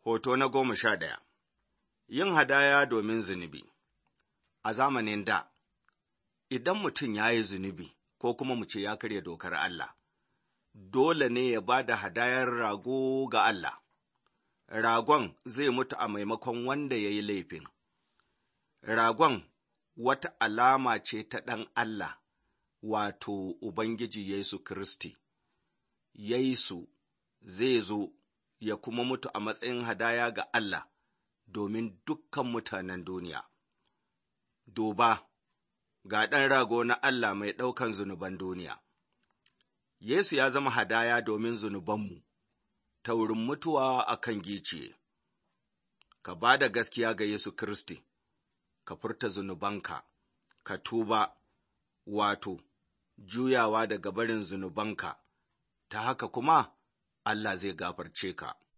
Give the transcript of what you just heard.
Hoto na 11. Yin hadaya domin zunubi. A zamanin da, idan mutum ya yi zunubi ko kuma mu ce ya karya dokar Allah, dole ne ya ba da hadayar rago ga Allah. Ragon zai mutu a maimakon wanda ya yi laifin. Ragon wata alama ce ta ɗan Allah, wato Ubangiji Yesu Kiristi. Yesu zai zo ya kuma mutu a matsayin hadaya ga Allah domin dukkan mutanen duniya. Duba, ga ɗan rago na Allah mai ɗaukan zunuban duniya. Yesu ya zama hadaya domin zunubanmu ta wurin mutuwa a kan giciye. Ka ba da gaskiya ga Yesu Kiristi, ka furta zunubanka, ka tuba, wato, juyawa daga barin zunubanka, ta haka kuma Allah zai gafarce ka.